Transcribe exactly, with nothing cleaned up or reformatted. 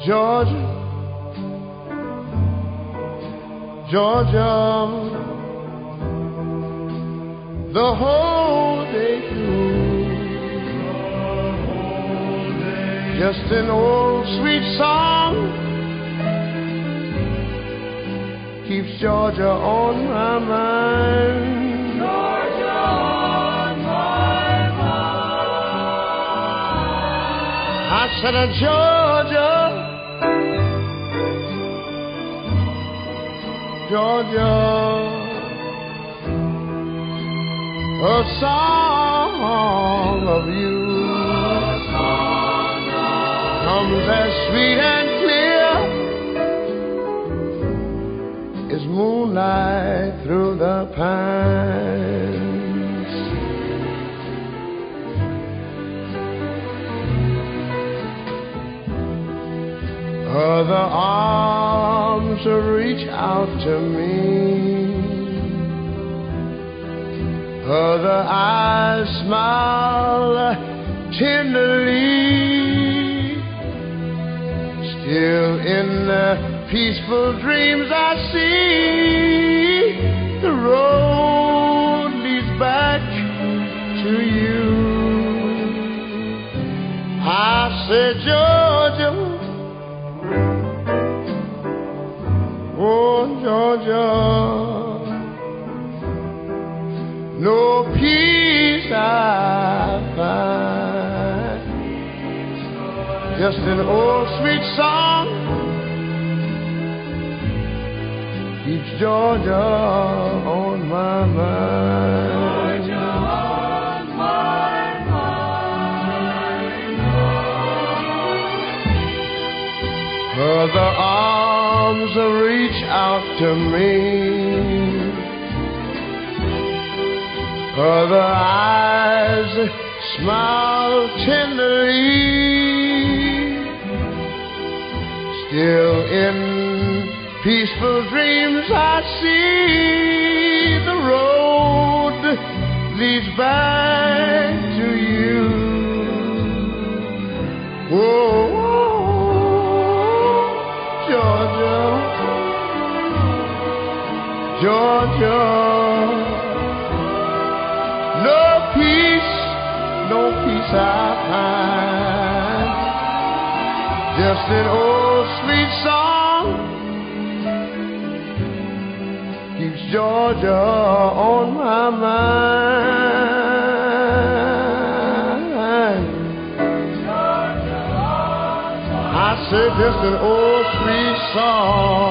Georgia, Georgia, the whole day through, just an old sweet song keeps Georgia on my mind. Georgia on my mind. I said, uh, Georgia, Georgia, a song of you comes as sweet and clear as moonlight through the pines. Other arms reach out to me, other eyes smile tenderly. Still in the peaceful dreams I see, the road leads back to you. I said, Georgia, oh Georgia, no peace I find, just an old sweet song keeps Georgia on my mind. Georgia on my mind. Other arms reach out to me, other eyes smile tenderly. Still in peaceful dreams I see, the road leads back to you. Whoa, Georgia, Georgia, no peace, no peace I find, just an old sweet song keeps Georgia on my mind. Georgia on my mind. I said just an old sweet song